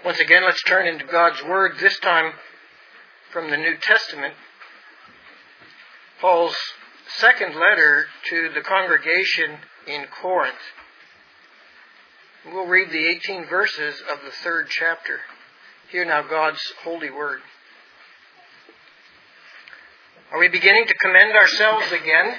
Once again, let's turn into God's Word, this time from the New Testament. Paul's second letter to the congregation in Corinth. We'll read the 18 verses of the third chapter. Hear now God's holy word. Are we beginning to commend ourselves again?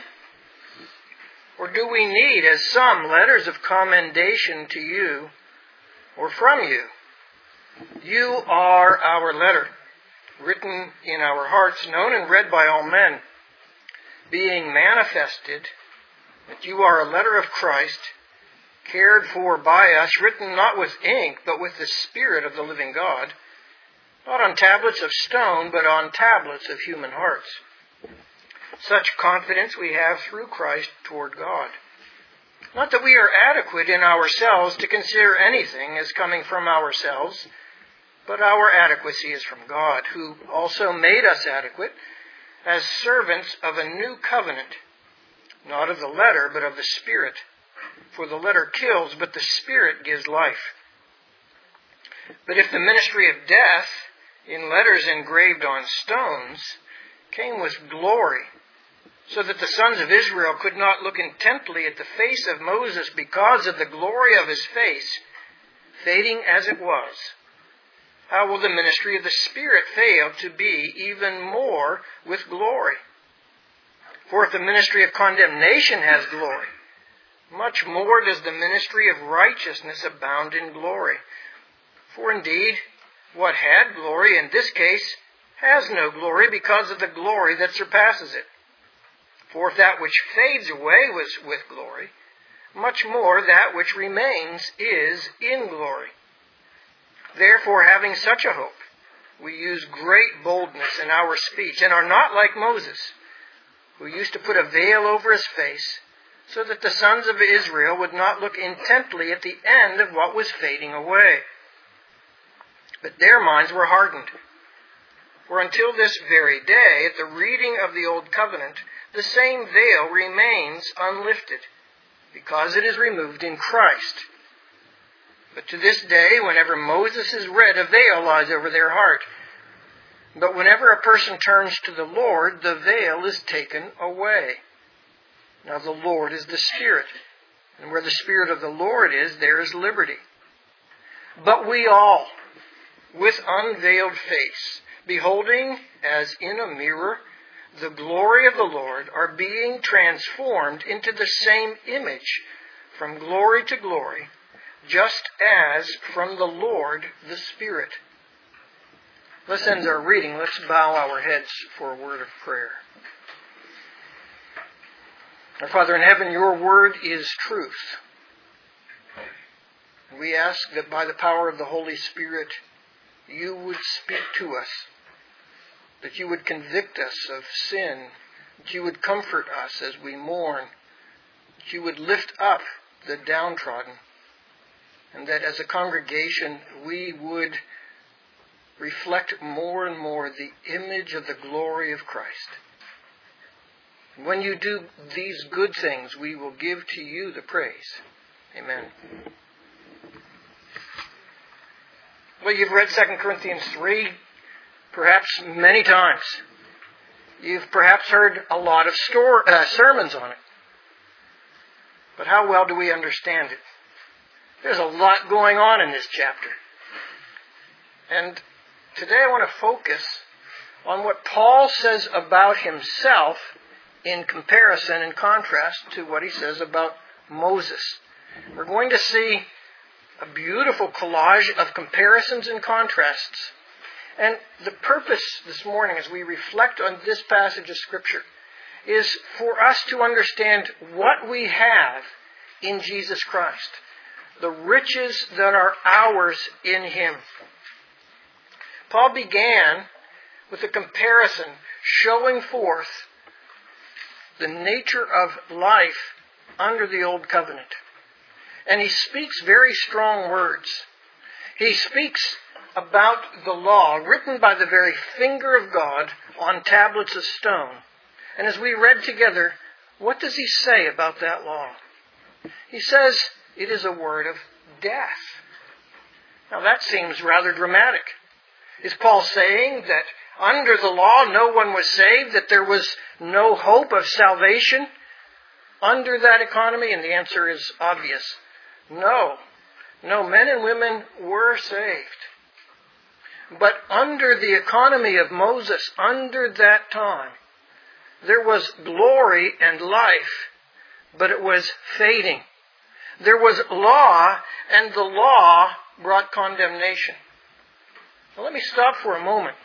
Or do we need, as some, letters of commendation to you or from you? You are our letter, written in our hearts, known and read by all men, being manifested that you are a letter of Christ, cared for by us, written not with ink, but with the Spirit of the living God, not on tablets of stone, but on tablets of human hearts. Such confidence we have through Christ toward God. Not that we are adequate in ourselves to consider anything as coming from ourselves, but our adequacy is from God, who also made us adequate as servants of a new covenant, not of the letter, but of the Spirit. For the letter kills, but the Spirit gives life. But if the ministry of death, in letters engraved on stones, came with glory, so that the sons of Israel could not look intently at the face of Moses because of the glory of his face, fading as it was, how will the ministry of the Spirit fail to be even more with glory? For if the ministry of condemnation has glory, much more does the ministry of righteousness abound in glory. For indeed, what had glory in this case has no glory because of the glory that surpasses it. For if that which fades away was with glory, much more that which remains is in glory. Therefore, having such a hope, we use great boldness in our speech, and are not like Moses, who used to put a veil over his face, so that the sons of Israel would not look intently at the end of what was fading away. But their minds were hardened. For until this very day, at the reading of the Old Covenant, the same veil remains unlifted, because it is removed in Christ. But to this day, whenever Moses is read, a veil lies over their heart. But whenever a person turns to the Lord, the veil is taken away. Now the Lord is the Spirit, and where the Spirit of the Lord is, there is liberty. But we all, with unveiled face, beholding as in a mirror the glory of the Lord, are being transformed into the same image from glory to glory, just as from the Lord the Spirit. This ends our reading. Let's bow our heads for a word of prayer. Our Father in heaven, your word is truth. We ask that by the power of the Holy Spirit, you would speak to us, that you would convict us of sin, that you would comfort us as we mourn, that you would lift up the downtrodden, and that as a congregation we would reflect more and more the image of the glory of Christ. When you do these good things, we will give to you the praise. Amen. Well, you've read 2 Corinthians 3 perhaps many times. You've perhaps heard a lot of sermons on it. But how well do we understand it? There's a lot going on in this chapter. And today I want to focus on what Paul says about himself in comparison and contrast to what he says about Moses. We're going to see a beautiful collage of comparisons and contrasts. And the purpose this morning as we reflect on this passage of Scripture is for us to understand what we have in Jesus Christ. The riches that are ours in Him. Paul began with a comparison showing forth the nature of life under the Old Covenant. And he speaks very strong words. He speaks about the law written by the very finger of God on tablets of stone. And as we read together, what does he say about that law? He says it is a word of death. Now that seems rather dramatic. Is Paul saying that under the law no one was saved, that there was no hope of salvation under that economy? And the answer is obvious. No. No, men and women were saved. But under the economy of Moses, under that time, there was glory and life, but it was fading. There was law, and the law brought condemnation. Now, let me stop for a moment.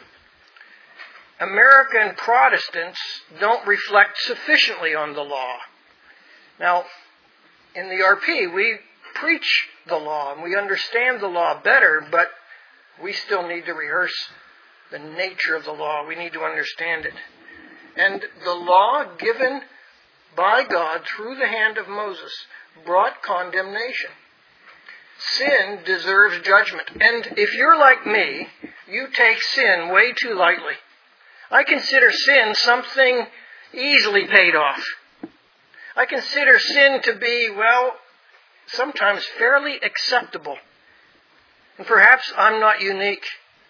American Protestants don't reflect sufficiently on the law. Now, in the RP, we preach the law, and we understand the law better, but we still need to rehearse the nature of the law. We need to understand it. And the law given by God through the hand of Moses brought condemnation. Sin deserves judgment. And if you're like me, you take sin way too lightly. I consider sin something easily paid off. I consider sin to be, sometimes fairly acceptable. And perhaps I'm not unique.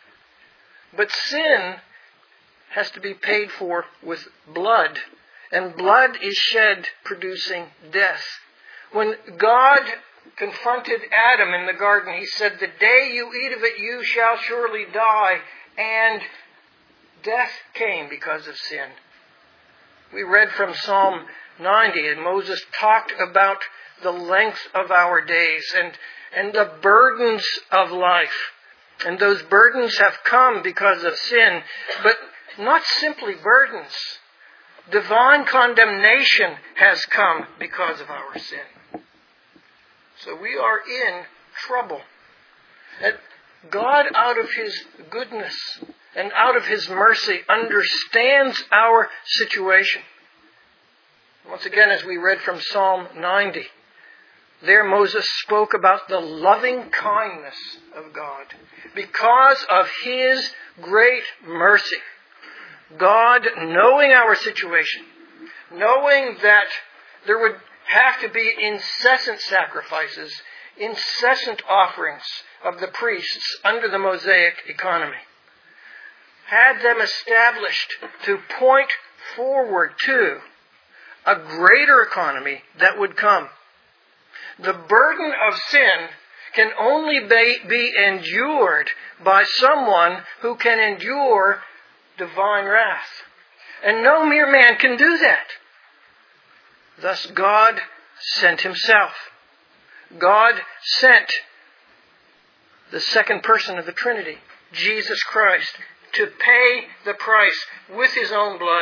But sin has to be paid for with blood. And blood is shed, producing death. When God confronted Adam in the garden, He said, "The day you eat of it, you shall surely die." And death came because of sin. We read from Psalm 90, and Moses talked about the length of our days and the burdens of life. And those burdens have come because of sin, but not simply burdens. Divine condemnation has come because of our sin. So we are in trouble. And God, out of His goodness and out of His mercy, understands our situation. Once again, as we read from Psalm 90, there Moses spoke about the loving kindness of God. Because of His great mercy, God, knowing our situation, knowing that there would have to be incessant sacrifices, incessant offerings of the priests under the Mosaic economy, had them established to point forward to a greater economy that would come. The burden of sin can only be endured by someone who can endure divine wrath. And no mere man can do that. Thus God sent Himself. God sent the second person of the Trinity, Jesus Christ, to pay the price with His own blood.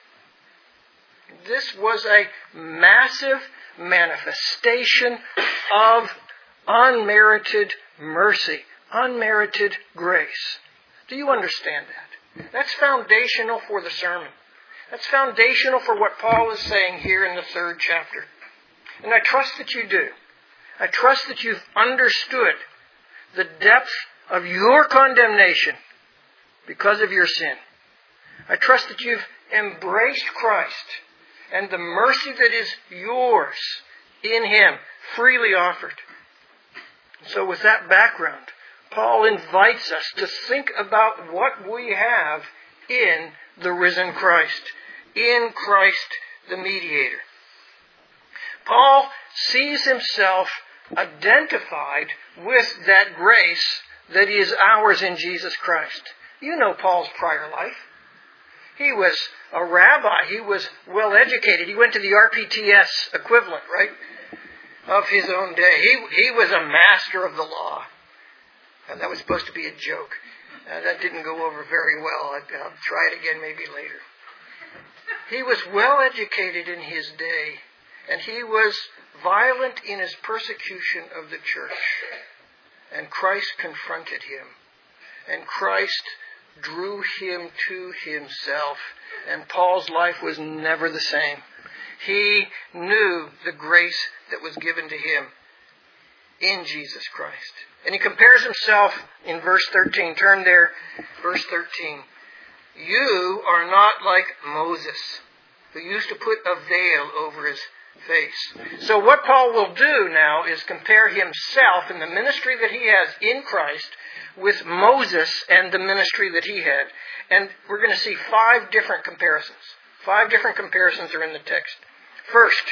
This was a massive manifestation of unmerited mercy, unmerited grace. Do you understand that? That's foundational for the sermon. That's foundational for what Paul is saying here in the 3rd chapter. And I trust that you do. I trust that you've understood the depth of your condemnation because of your sin. I trust that you've embraced Christ and the mercy that is yours in Him, freely offered. So with that background, Paul invites us to think about what we have in the risen Christ, in Christ the mediator. Paul sees himself identified with that grace that is ours in Jesus Christ. You know Paul's prior life. He was a rabbi. He was well educated. He went to the RPTS equivalent, right, of his own day. He was a master of the law. And that was supposed to be a joke. That didn't go over very well. I'll try it again maybe later. He was well educated in his day, and he was violent in his persecution of the church. And Christ confronted him. And Christ drew him to Himself. And Paul's life was never the same. He knew the grace that was given to him in Jesus Christ. And he compares himself in verse 13. Turn there, verse 13. You are not like Moses, who used to put a veil over his face. So what Paul will do now is compare himself and the ministry that he has in Christ with Moses and the ministry that he had. And we're going to see 5 different comparisons. 5 different comparisons are in the text. First,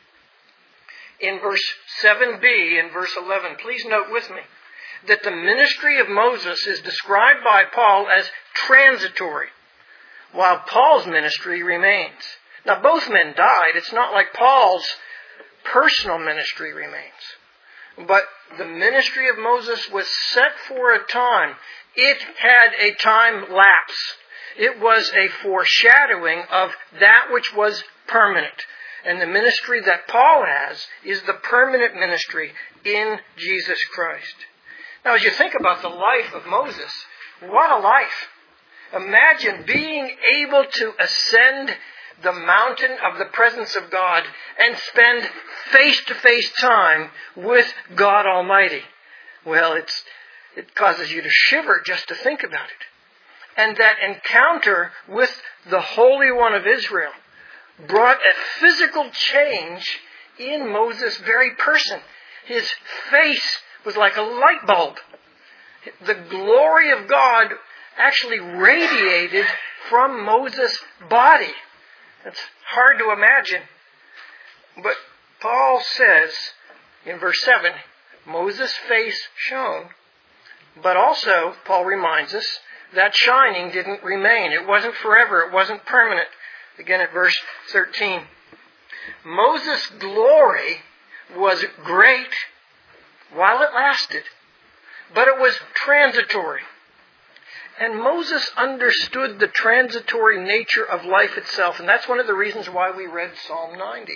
in verse 7b and verse 11, please note with me that the ministry of Moses is described by Paul as transitory, while Paul's ministry remains. Now, both men died. It's not like Paul's personal ministry remains. But the ministry of Moses was set for a time. It had a time lapse. It was a foreshadowing of that which was permanent. And the ministry that Paul has is the permanent ministry in Jesus Christ. Now, as you think about the life of Moses, what a life! Imagine being able to ascend the mountain of the presence of God and spend face-to-face time with God Almighty. Well, it causes you to shiver just to think about it. And that encounter with the Holy One of Israel brought a physical change in Moses' very person. His face was like a light bulb. The glory of God actually radiated from Moses' body. It's hard to imagine. But Paul says in verse 7, Moses' face shone. But also, Paul reminds us, that shining didn't remain. It wasn't forever. It wasn't permanent. Again at verse 13. Moses' glory was great while it lasted, but it was transitory. And Moses understood the transitory nature of life itself, and that's one of the reasons why we read Psalm 90.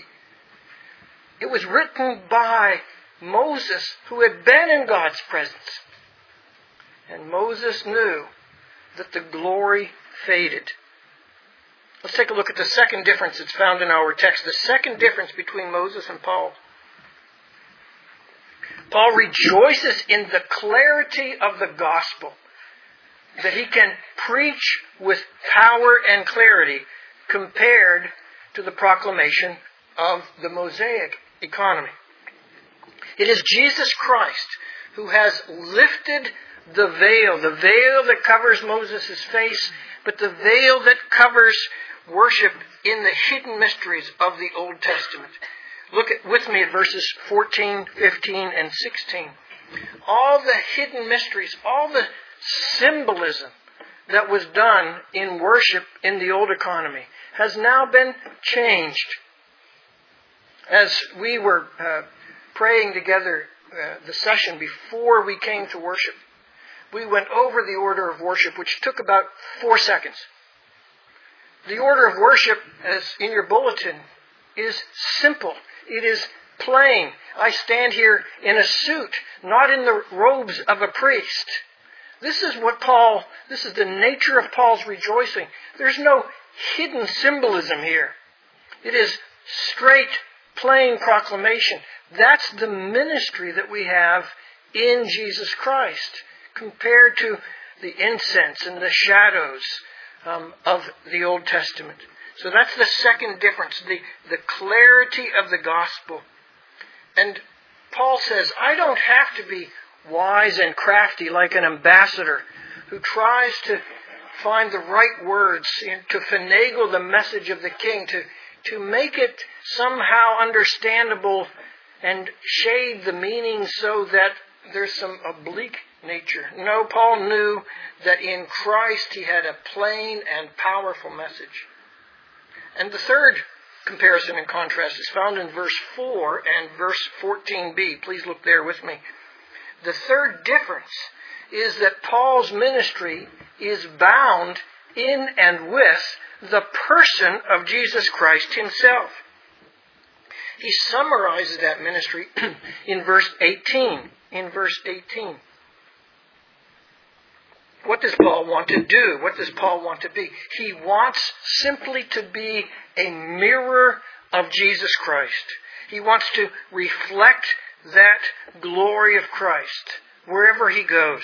It was written by Moses, who had been in God's presence. And Moses knew that the glory faded. Let's take a look at the second difference that's found in our text. The second difference between Moses and Paul. Paul rejoices in the clarity of the gospel, that he can preach with power and clarity compared to the proclamation of the Mosaic economy. It is Jesus Christ who has lifted the veil that covers Moses' face, but the veil that covers worship in the hidden mysteries of the Old Testament. Look with me at verses 14, 15, and 16. All the hidden mysteries, all the symbolism that was done in worship in the old economy has now been changed. As we were praying together the session before we came to worship, we went over the order of worship, which took about 4 seconds. The order of worship, as in your bulletin, is simple. It is plain. I stand here in a suit, not in the robes of a priest. This is the nature of Paul's rejoicing. There's no hidden symbolism here. It is straight, plain proclamation. That's the ministry that we have in Jesus Christ, compared to the incense and the shadows of the Old Testament. So that's the second difference, the clarity of the gospel. And Paul says, I don't have to be wise and crafty like an ambassador who tries to find the right words, to finagle the message of the king, to make it somehow understandable and shade the meaning so that there's some oblique nature. No, Paul knew that in Christ he had a plain and powerful message. And the third comparison and contrast is found in verse 4 and verse 14b. Please look there with me. The third difference is that Paul's ministry is bound in and with the person of Jesus Christ himself. He summarizes that ministry in verse 18. In verse 18. What does Paul want to do? What does Paul want to be? He wants simply to be a mirror of Jesus Christ. He wants to reflect that glory of Christ wherever he goes.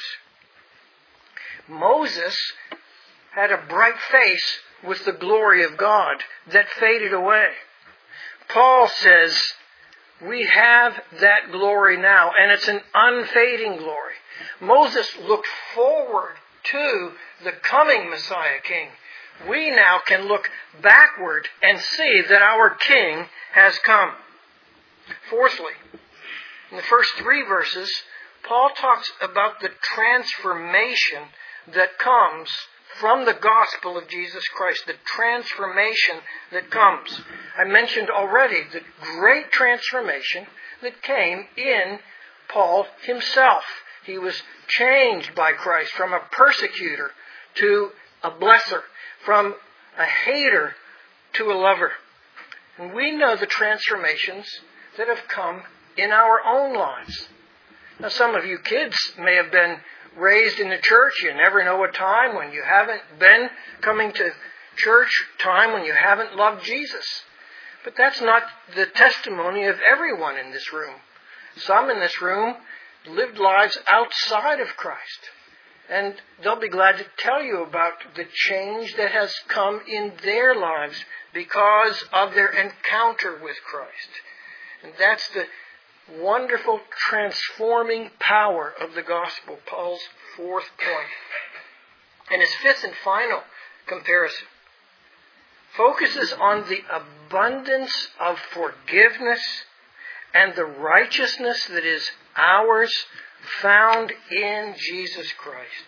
Moses had a bright face with the glory of God that faded away. Paul says we have that glory now, and it's an unfading glory. Moses looked forward to the coming Messiah King. We now can look backward and see that our King has come. Fourthly, in the first 3 verses, Paul talks about the transformation that comes from the gospel of Jesus Christ, the transformation that comes. I mentioned already the great transformation that came in Paul himself. He was changed by Christ from a persecutor to a blesser, from a hater to a lover. And we know the transformations that have come in our own lives. Now, some of you kids may have been raised in the church. You never know a time when you haven't been coming to church, time when you haven't loved Jesus. But that's not the testimony of everyone in this room. Some in this room lived lives outside of Christ. And they'll be glad to tell you about the change that has come in their lives because of their encounter with Christ. And that's the wonderful transforming power of the gospel, Paul's 4th point. And his 5th and final comparison focuses on the abundance of forgiveness and the righteousness that is ours found in Jesus Christ.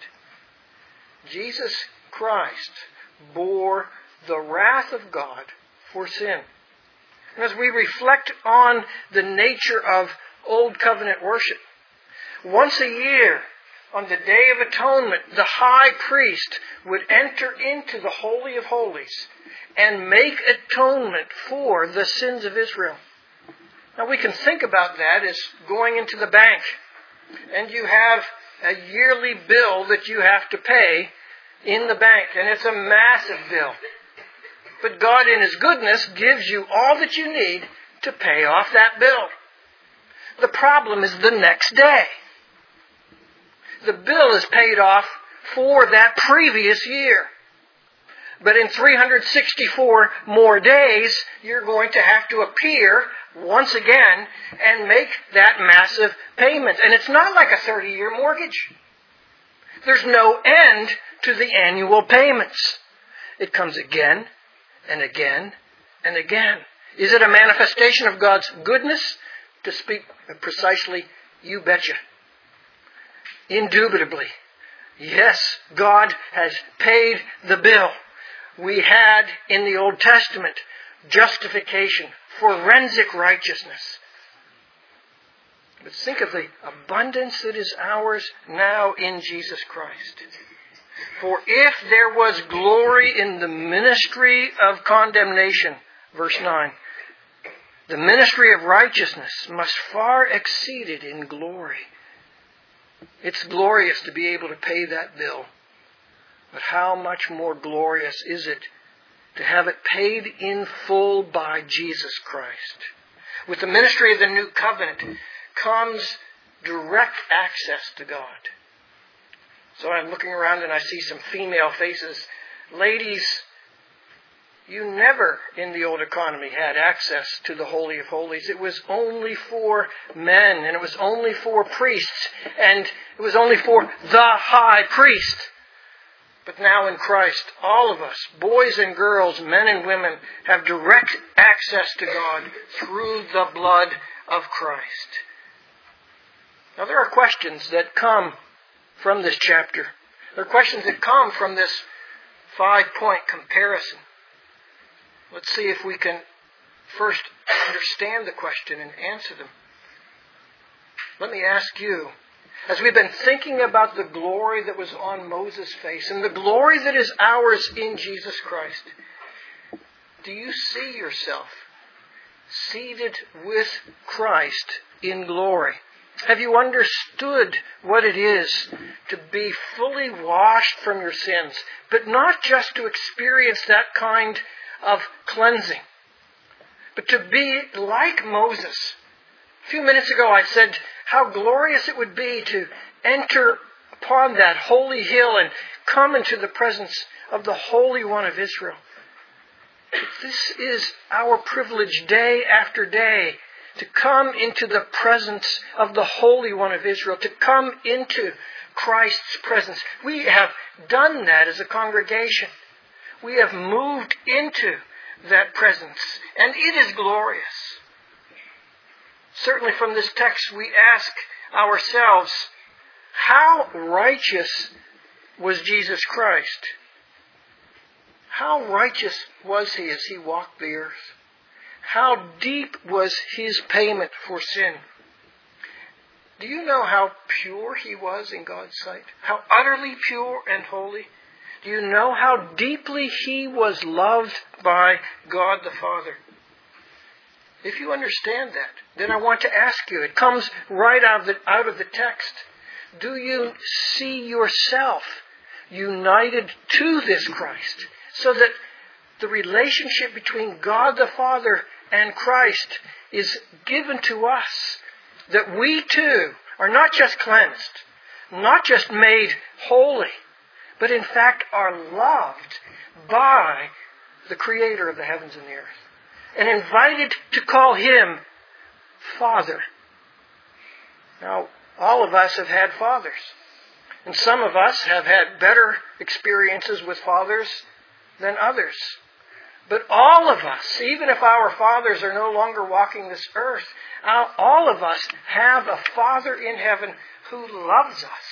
Jesus Christ bore the wrath of God for sin. And as we reflect on the nature of Old Covenant worship, once a year, on the Day of Atonement, the high priest would enter into the Holy of Holies and make atonement for the sins of Israel. Now we can think about that as going into the bank, and you have a yearly bill that you have to pay in the bank, and it's a massive bill. But God in His goodness gives you all that you need to pay off that bill. The problem is the next day. The bill is paid off for that previous year. But in 364 more days, you're going to have to appear once again and make that massive payment. And it's not like a 30-year mortgage. There's no end to the annual payments. It comes again and again and again. Is it a manifestation of God's goodness? To speak precisely, you betcha. Indubitably. Yes, God has paid the bill. We had in the Old Testament justification, forensic righteousness. But think of the abundance that is ours now in Jesus Christ. For if there was glory in the ministry of condemnation, verse 9, the ministry of righteousness must far exceed it in glory. It's glorious to be able to pay that bill. But how much more glorious is it to have it paid in full by Jesus Christ? With the ministry of the new covenant comes direct access to God. So I'm looking around and I see some female faces. Ladies, you never in the old economy had access to the Holy of Holies. It was only for men, and it was only for priests, and it was only for the high priest. But now in Christ, all of us, boys and girls, men and women, have direct access to God through the blood of Christ. Now there are questions that come from this chapter. There are questions that come from this 5-point comparison. Let's see if we can first understand the question and answer them. Let me ask you, as we've been thinking about the glory that was on Moses' face and the glory that is ours in Jesus Christ, do you see yourself seated with Christ in glory? Have you understood what it is to be fully washed from your sins, but not just to experience that kind of cleansing, but to be like Moses? A few minutes ago I said how glorious it would be to enter upon that holy hill and come into the presence of the Holy One of Israel. This is our privilege day after day to come into the presence of the Holy One of Israel, to come into Christ's presence. We have done that as a congregation. We have moved into that presence, and it is glorious. Certainly from this text we ask ourselves, how righteous was Jesus Christ? How righteous was He as He walked the earth? How deep was His payment for sin? Do you know how pure He was in God's sight? How utterly pure and holy? Do you know how deeply He was loved by God the Father? If you understand that, then I want to ask you, it comes right out of the text. Do you see yourself united to this Christ, so that the relationship between God the Father and Christ is given to us, that we too are not just cleansed, not just made holy, but in fact are loved by the Creator of the heavens and the earth, and invited to call Him Father. Now, all of us have had fathers, and some of us have had better experiences with fathers than others. But all of us, even if our fathers are no longer walking this earth, all of us have a Father in heaven who loves us.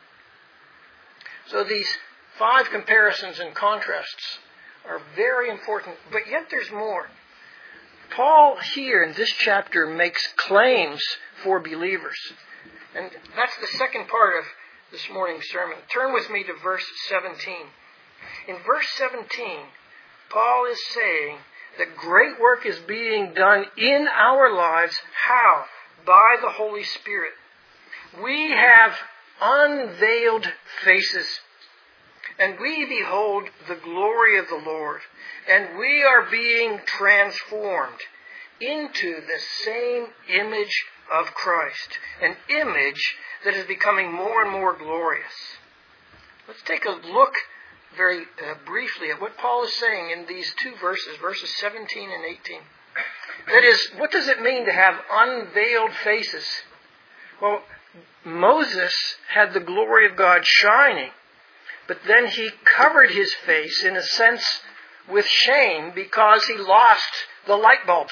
So these 5 comparisons and contrasts are very important, but yet there's more. Paul here in this chapter makes claims for believers. And that's the second part of this morning's sermon. Turn with me to verse 17. In verse 17, Paul is saying that great work is being done in our lives. How? By the Holy Spirit. We have unveiled faces, and we behold the glory of the Lord, and we are being transformed into the same image of Christ, an image that is becoming more and more glorious. Let's take a look very briefly at what Paul is saying in these 2 verses, verses 17 and 18. That is, what does it mean to have unveiled faces? Well, Moses had the glory of God shining, but then he covered his face, in a sense, with shame because he lost the light bulbs.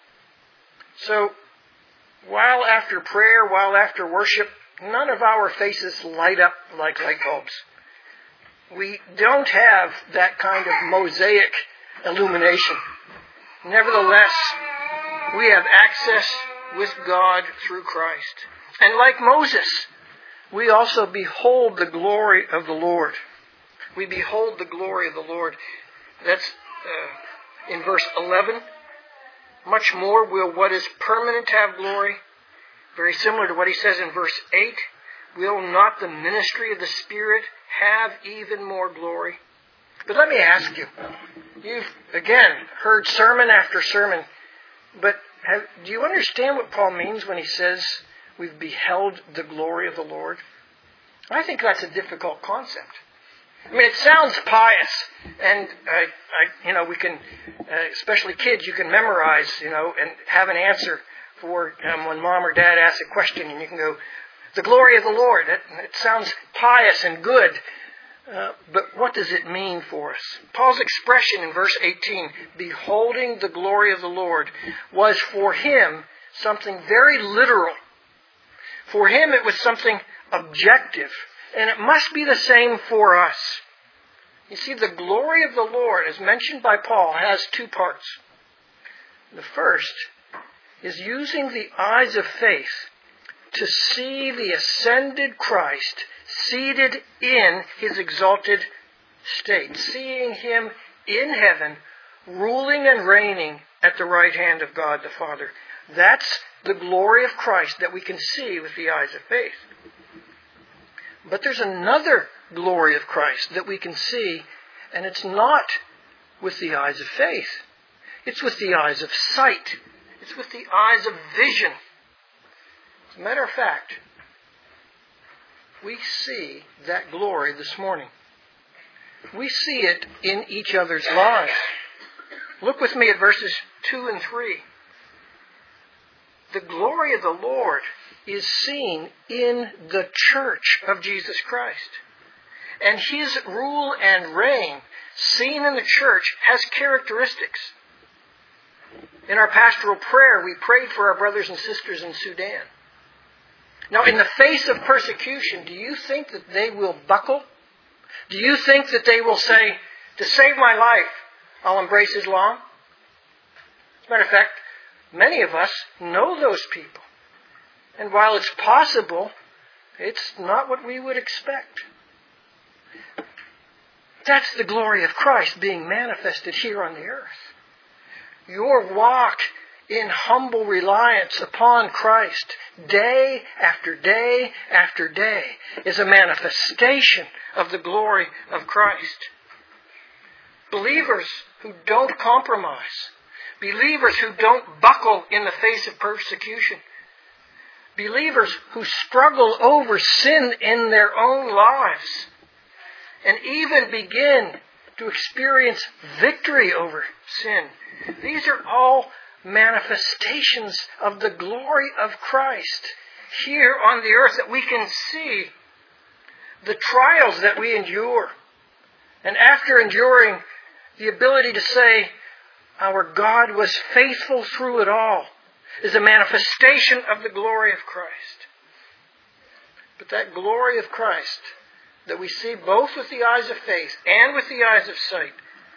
So, while after prayer, while after worship, none of our faces light up like light bulbs. We don't have that kind of mosaic illumination. Nevertheless, we have access with God through Christ. And like Moses, we also behold the glory of the Lord. We behold the glory of the Lord. That's in verse 11. Much more will what is permanent have glory. Very similar to what he says in verse 8. Will not the ministry of the Spirit have even more glory? But let me ask you. You've, again, heard sermon after sermon. But do you understand what Paul means when he says we've beheld the glory of the Lord? I think that's a difficult concept. I mean, it sounds pious, and we can, especially kids, you can memorize, and have an answer for when mom or dad asks a question, and you can go, the glory of the Lord. It sounds pious and good, but what does it mean for us? Paul's expression in verse 18, beholding the glory of the Lord, was for him something very literal. For him, it was something objective. And it must be the same for us. You see, the glory of the Lord, as mentioned by Paul, has 2 parts. The first is using the eyes of faith to see the ascended Christ seated in His exalted state. Seeing Him in heaven, ruling and reigning at the right hand of God the Father. That's the glory of Christ that we can see with the eyes of faith. But there's another glory of Christ that we can see, and it's not with the eyes of faith. It's with the eyes of sight. It's with the eyes of vision. As a matter of fact, we see that glory this morning. We see it in each other's lives. Look with me at verses 2 and 3. The glory of the Lord is seen in the church of Jesus Christ. And His rule and reign, seen in the church, has characteristics. In our pastoral prayer, we prayed for our brothers and sisters in Sudan. Now, in the face of persecution, do you think that they will buckle? Do you think that they will say, to save my life, I'll embrace Islam? As a matter of fact, many of us know those people. And while it's possible, it's not what we would expect. That's the glory of Christ being manifested here on the earth. Your walk in humble reliance upon Christ day after day after day is a manifestation of the glory of Christ. Believers who don't compromise, believers who don't buckle in the face of persecution, believers who struggle over sin in their own lives and even begin to experience victory over sin. These are all manifestations of the glory of Christ here on the earth, that we can see the trials that we endure. And after enduring, the ability to say, our God was faithful through it all, is a manifestation of the glory of Christ. But that glory of Christ that we see both with the eyes of faith and with the eyes of sight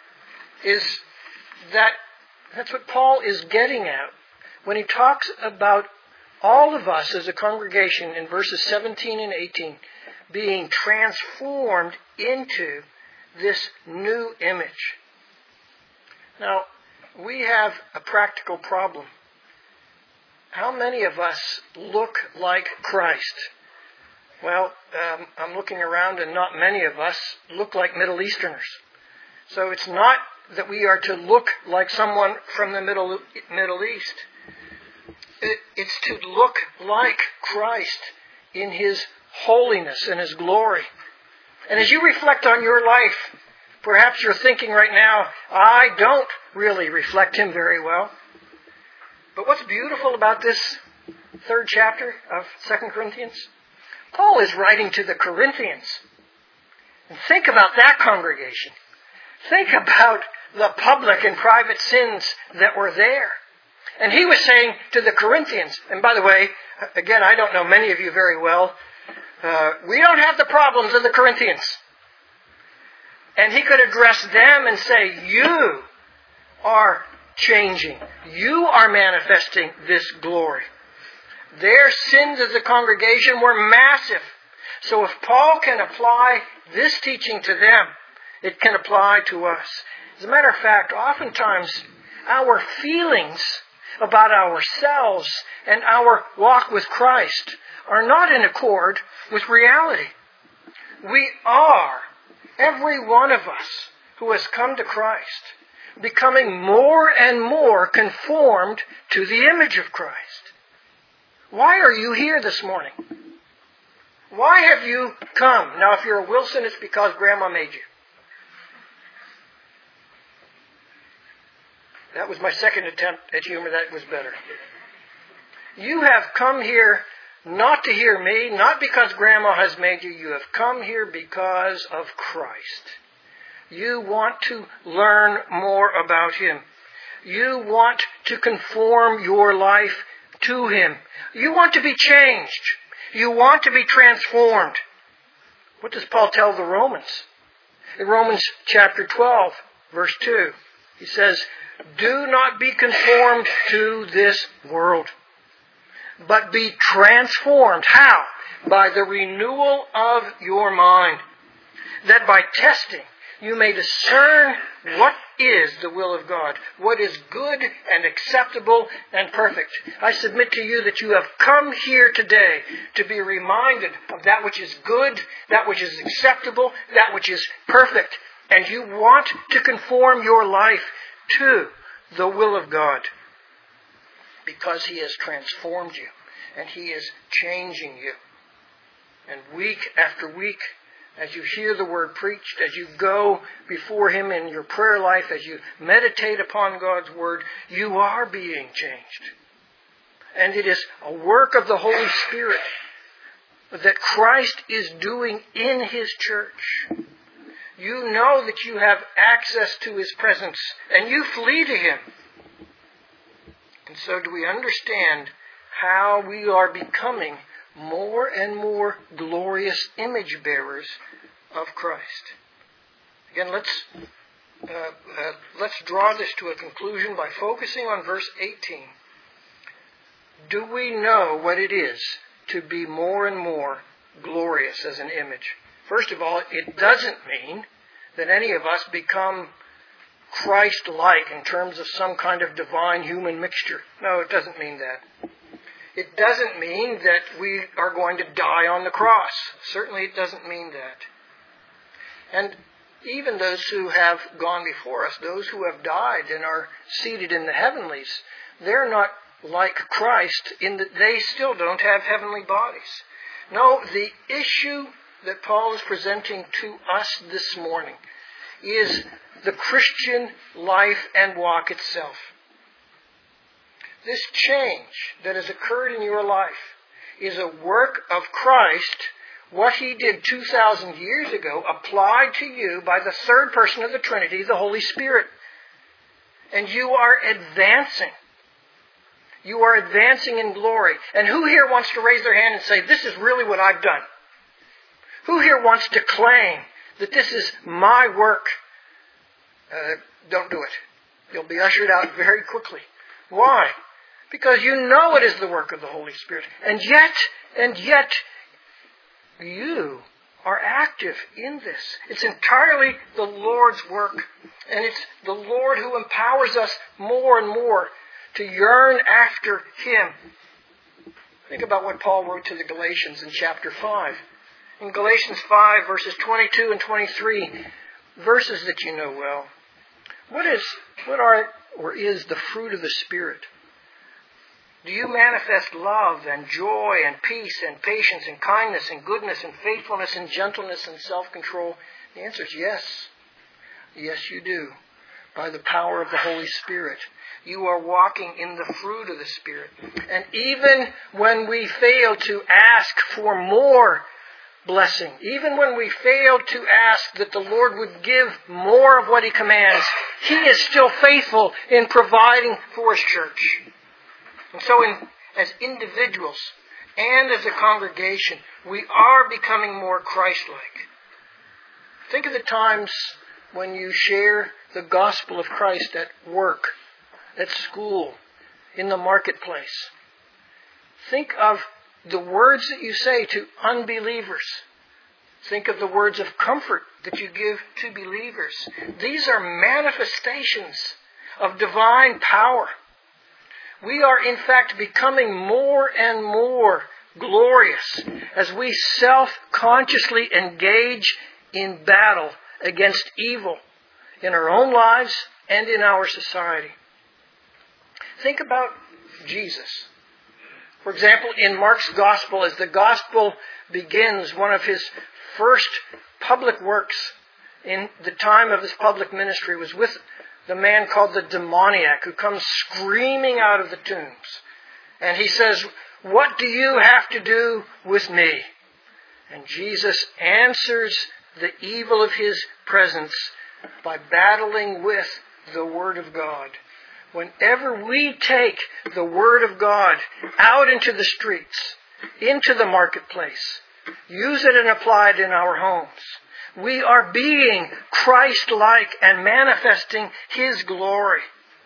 that's what Paul is getting at when he talks about all of us as a congregation in verses 17 and 18 being transformed into this new image. Now, we have a practical problem. How many of us look like Christ? Well, I'm looking around and not many of us look like Middle Easterners. So it's not that we are to look like someone from the Middle East. It's to look like Christ in His holiness and His glory. And as you reflect on your life, perhaps you're thinking right now, I don't really reflect Him very well. But what's beautiful about this third chapter of 2 Corinthians? Paul is writing to the Corinthians. And think about that congregation. Think about the public and private sins that were there. And he was saying to the Corinthians, and by the way, again, I don't know many of you very well, we don't have the problems of the Corinthians. And he could address them and say, you are changing. You are manifesting this glory. Their sins as a congregation were massive. So if Paul can apply this teaching to them, it can apply to us. As a matter of fact, oftentimes our feelings about ourselves and our walk with Christ are not in accord with reality. We are, every one of us who has come to Christ, becoming more and more conformed to the image of Christ. Why are you here this morning? Why have you come? Now, if you're a Wilson, it's because Grandma made you. That was my second attempt at humor. That was better. You have come here not to hear me, not because Grandma has made you. You have come here because of Christ. You want to learn more about Him. You want to conform your life to Him. You want to be changed. You want to be transformed. What does Paul tell the Romans? In Romans chapter 12, verse 2, he says, do not be conformed to this world, but be transformed. How? By the renewal of your mind, that by testing you may discern what is the will of God, what is good and acceptable and perfect. I submit to you that you have come here today to be reminded of that which is good, that which is acceptable, that which is perfect. And you want to conform your life to the will of God, because He has transformed you and He is changing you. And week after week, as you hear the word preached, as you go before Him in your prayer life, as you meditate upon God's word, you are being changed. And it is a work of the Holy Spirit that Christ is doing in His church. You know that you have access to His presence, and you flee to Him. And so do we understand how we are becoming more and more glorious image bearers of Christ. Again, let's draw this to a conclusion by focusing on verse 18. Do we know what it is to be more and more glorious as an image? First of all, it doesn't mean that any of us become Christ-like in terms of some kind of divine human mixture. No, it doesn't mean that. It doesn't mean that we are going to die on the cross. Certainly it doesn't mean that. And even those who have gone before us, those who have died and are seated in the heavenlies, they're not like Christ in that they still don't have heavenly bodies. No, the issue that Paul is presenting to us this morning is the Christian life and walk itself. This change that has occurred in your life is a work of Christ. What He did 2,000 years ago applied to you by the third person of the Trinity, the Holy Spirit. And you are advancing. You are advancing in glory. And who here wants to raise their hand and say, this is really what I've done? Who here wants to claim that this is my work? Don't do it. You'll be ushered out very quickly. Why? Because you know it is the work of the Holy Spirit. And yet, you are active in this. It's entirely the Lord's work. And it's the Lord who empowers us more and more to yearn after Him. Think about what Paul wrote to the Galatians in chapter 5. In Galatians 5, verses 22 and 23, verses that you know well. What is the fruit of the Spirit? Do you manifest love and joy and peace and patience and kindness and goodness and faithfulness and gentleness and self-control? The answer is yes. Yes, you do. By the power of the Holy Spirit. You are walking in the fruit of the Spirit. And even when we fail to ask for more blessing, even when we fail to ask that the Lord would give more of what He commands, He is still faithful in providing for His church. And so as individuals and as a congregation, we are becoming more Christ-like. Think of the times when you share the gospel of Christ at work, at school, in the marketplace. Think of the words that you say to unbelievers. Think of the words of comfort that you give to believers. These are manifestations of divine power. We are in fact becoming more and more glorious as we self-consciously engage in battle against evil in our own lives and in our society. Think about Jesus. For example, in Mark's Gospel, as the Gospel begins, one of His first public works in the time of His public ministry was with the man called the demoniac, who comes screaming out of the tombs. And he says, "What do you have to do with me?" And Jesus answers the evil of his presence by battling with the Word of God. Whenever we take the Word of God out into the streets, into the marketplace, use it and apply it in our homes, we are being Christ-like and manifesting His glory.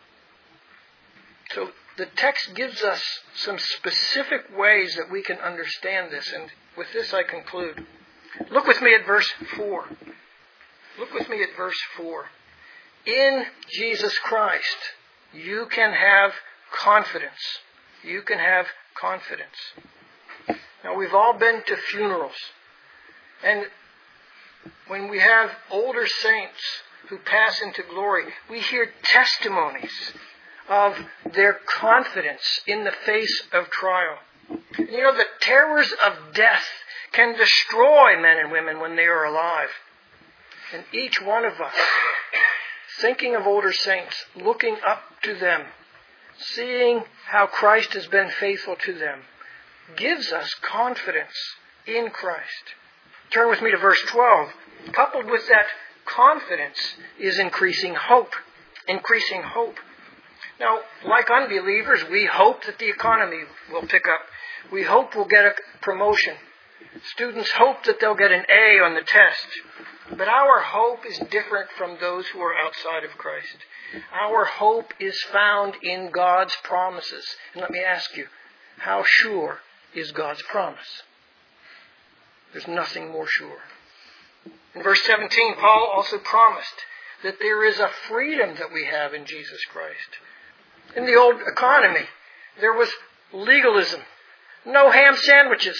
So the text gives us some specific ways that we can understand this. And with this I conclude. Look with me at verse 4. Look with me at verse 4. In Jesus Christ, you can have confidence. You can have confidence. Now, we've all been to funerals. And when we have older saints who pass into glory, we hear testimonies of their confidence in the face of trial. You know, the terrors of death can destroy men and women when they are alive. And each one of us, thinking of older saints, looking up to them, seeing how Christ has been faithful to them, gives us confidence in Christ. Turn with me to verse 12. Coupled with that confidence is increasing hope. Increasing hope. Now, like unbelievers, we hope that the economy will pick up. We hope we'll get a promotion. Students hope that they'll get an A on the test. But our hope is different from those who are outside of Christ. Our hope is found in God's promises. And let me ask you, how sure is God's promise? There's nothing more sure. In verse 17, Paul also promised that there is a freedom that we have in Jesus Christ. In the old economy, there was legalism. No ham sandwiches.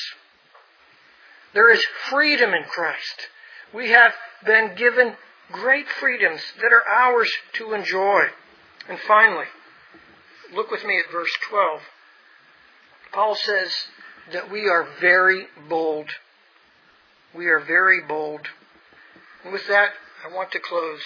There is freedom in Christ. We have been given great freedoms that are ours to enjoy. And finally, look with me at verse 12. Paul says that we are very bold. We are very bold. And with that, I want to close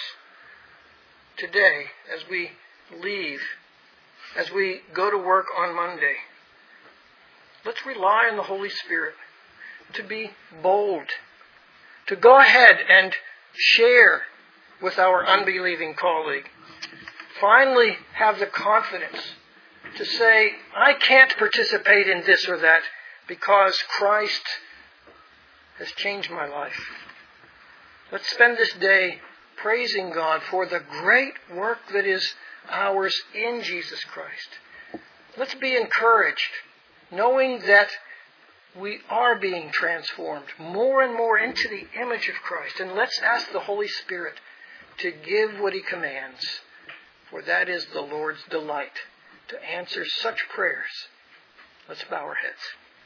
today as we leave, as we go to work on Monday. Let's rely on the Holy Spirit to be bold, to go ahead and share with our unbelieving colleague. Finally, have the confidence to say, I can't participate in this or that because Christ has changed my life. Let's spend this day praising God for the great work that is ours in Jesus Christ. Let's be encouraged, knowing that we are being transformed more and more into the image of Christ. And let's ask the Holy Spirit to give what He commands, for that is the Lord's delight, to answer such prayers. Let's bow our heads.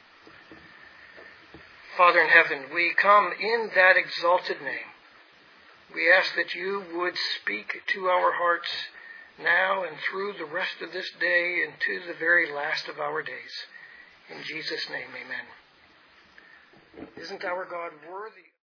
Father in heaven, we come in that exalted name. We ask that you would speak to our hearts now and through the rest of this day and to the very last of our days. In Jesus' name, amen. Isn't our God worthy?